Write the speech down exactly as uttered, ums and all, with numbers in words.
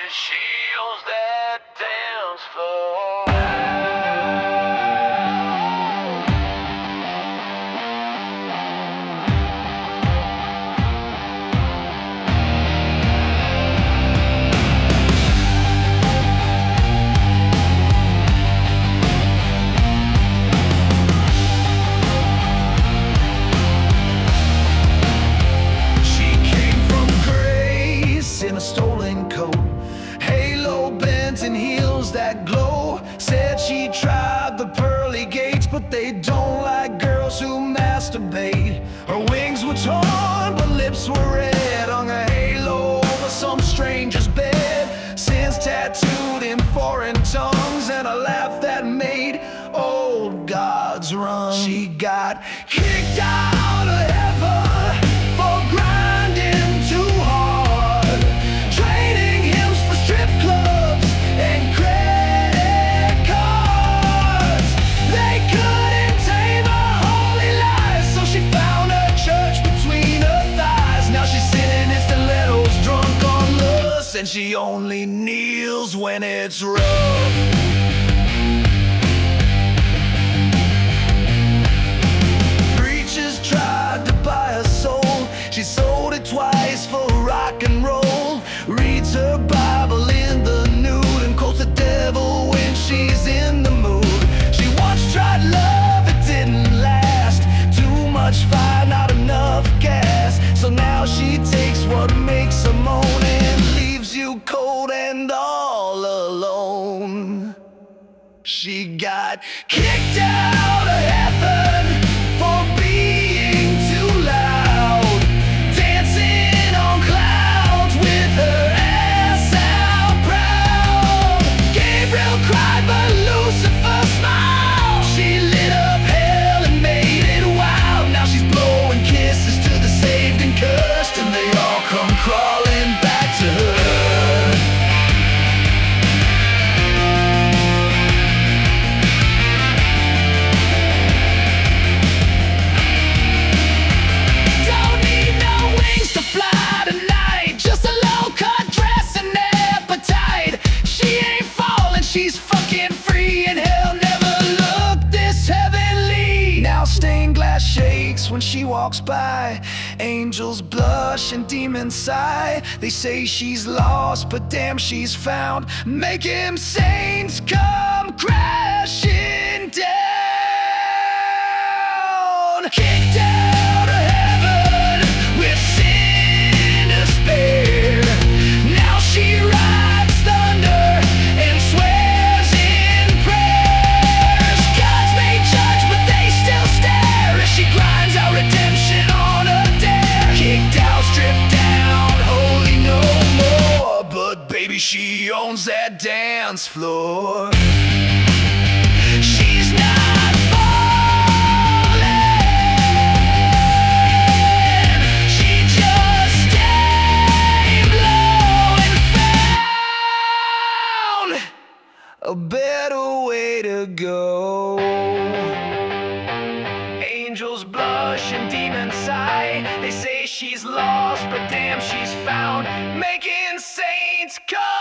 She owns that dance floor. In a stolen coat, halo bent and heels that glow. Said she tried the pearly gates, but they don't like girls who masturbate. Her wings were torn, but lips were red. Hung a halo over some stranger's bed. Sins tattooed in foreign tongues, and a laugh that made old gods run. She got kicked out of heaven for grinding too hard. And she only kneels when it's rough. Preachers tried to buy her soul. She sold it twice for rock and roll. Reads her Bible in the nude and quotes the devil when she's in the mood. She once tried love, it didn't last. Too much fire, not enough gas. So now she takes what makes her moan and you cold and all alone. She got kicked out of heaven for being too loud, dancing on clouds with her ass out proud. Gabriel cried but Lucifer smiled. She lit up hell and made it wild. Now she's blowing kisses to the saved and cursed, and they all come crawling back to her. She's fucking free and hell never looked this heavenly. Now stained glass shakes when she walks by. Angels blush and demons sigh. They say she's lost, but damn she's found. Make him saints come crashing down. Kicked out of heaven with sin to spare. Now she rides thunder and swears in prayers. Gods may judge, but they still stare as she grinds out redemption on a dare. Kicked out, stripped down, holy no more. But baby, she owns that dance floor. She's not falling, she just aimed low and found a better way to go. Angels blush and demons sigh. They say she's lost, but damn she's found. Making saints come